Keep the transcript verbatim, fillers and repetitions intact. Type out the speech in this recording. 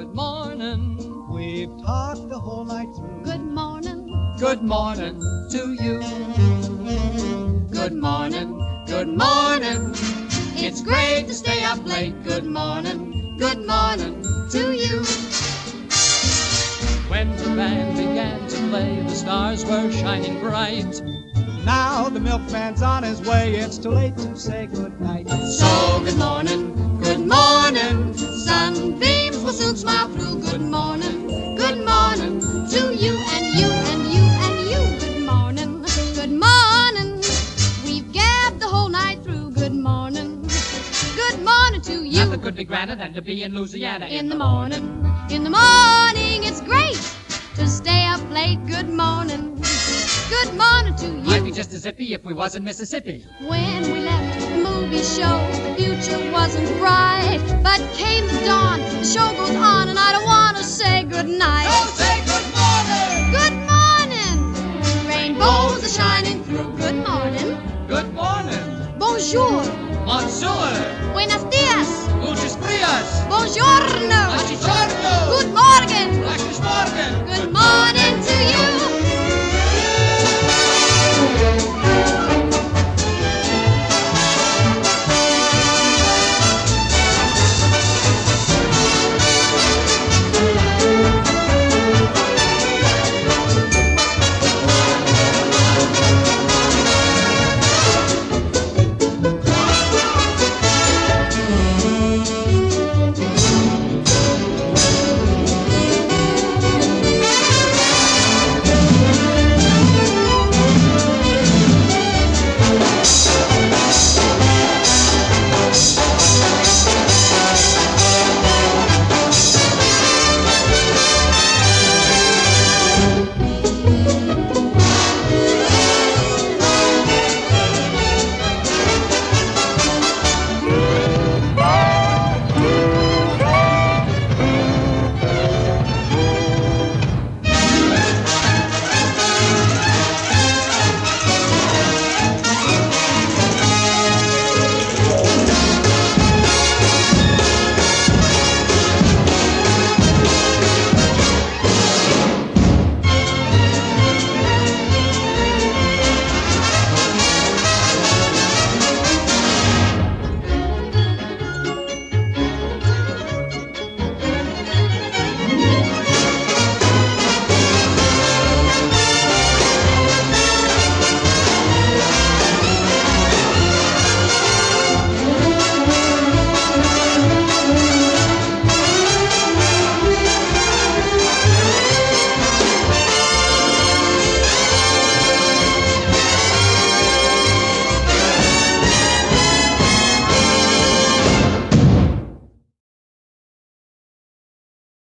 good morning. We've talked the whole night through. Good morning. Good morning to you. Good morning, good morning. It's great to stay up late. Good morning, good morning to you. When the band began to play, the stars were shining bright. Now the milkman's on his way. It's too late to say good night. So good morning, good morning. Sunbeams will soon smile through. Good morning, good morning To you and you and you and you. Good morning. Good morning. We've gabbed the whole night through. Good morning. Good morning to you. Nothing could be grander than to be in Louisiana In the morning. In the morning. It's great to stay up late. Good morning. Good morning to Might be you. just as zippy if we was in Mississippi. When we left the movie show, the future wasn't bright. But came the dawn, the show goes